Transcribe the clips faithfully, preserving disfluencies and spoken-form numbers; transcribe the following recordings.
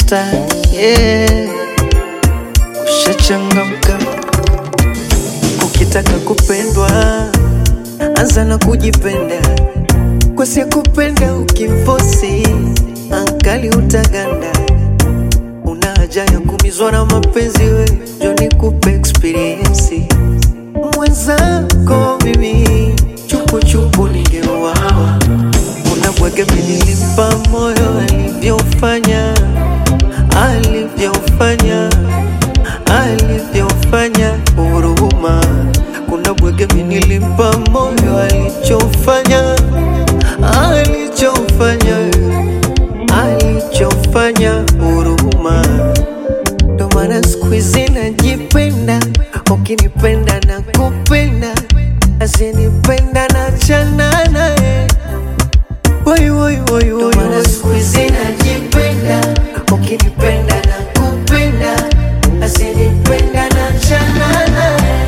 unatafuta, yeah. Ushachangamka, ukitaka kupendwa anza na kujipenda, kwa si kupenda ukimfosi angali utaganda. Una haja ya kumizwa na mapenzi, we njo nikupe experience. Mwenzako mimi chupu chupu ningeuawa, unabwege mimi nilimpa moyo alivyofanya, alivyofanya, alivyofanya huruma. Kuna bwege mimi nilimpa moyo alichofanya, alichofanya, alichofanya huruma. Ndo maana siku hizi najipenda, ukinipenda na kupenda, asinipenda na chana naye. Woi woi woi woi, ndo maana siku hizi najipenda, ukinipenda na kupenda, asinipenda na chana naye.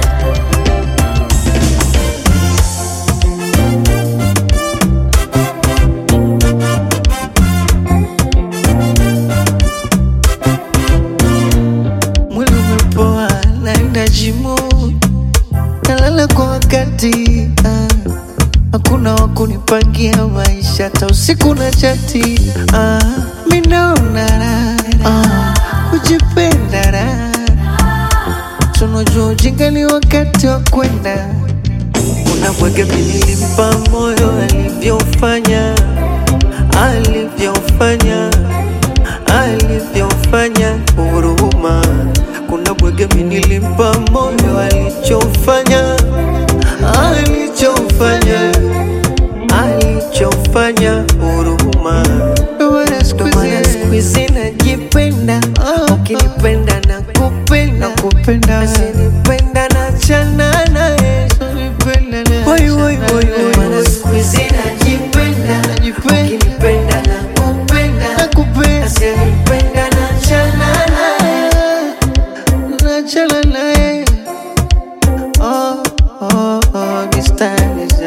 Mwili umepoa naenda jimu, nalala kwa wakati, ah. Hakuna wakunipangia maisha, hata usiku na chati, ah. Mimi naona raha, ah. Kujipenda raha, tunajua ujinga ni wakati wa kwenda. Unabwege mimi nilimpa moyo alivyofanya, alivyofanya, alivyofanya huruma. Kuna bwege mimi nilimpa moyo alichofanya, alichofanya, alichofanya huruma. Ndo maana siku hizi najipenda, ukinipenda na kupenda, kupenda, asinipenda na chana naye. Woi woi woi woi.